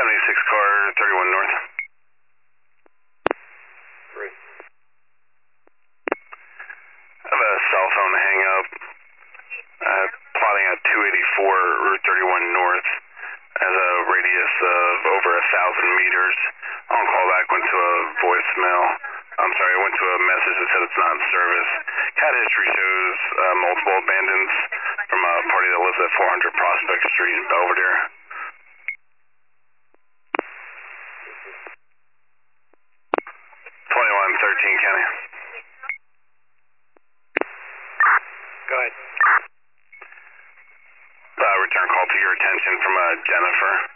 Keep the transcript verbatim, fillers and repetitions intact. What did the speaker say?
seventy-six car, thirty-one north. Three. I have a cell phone hang up. Uh, plotting at two eighty-four, Route thirty-one north. Has a radius of over a thousand meters. On callback went to a voicemail. I'm sorry, I went to a message that said it's not in service. Cat history shows uh, multiple abandons from a party that lives at four hundred Prospect Street in Belvedere. twenty-one thirteen County. Go ahead. Uh, return call to your attention from uh, Jennifer.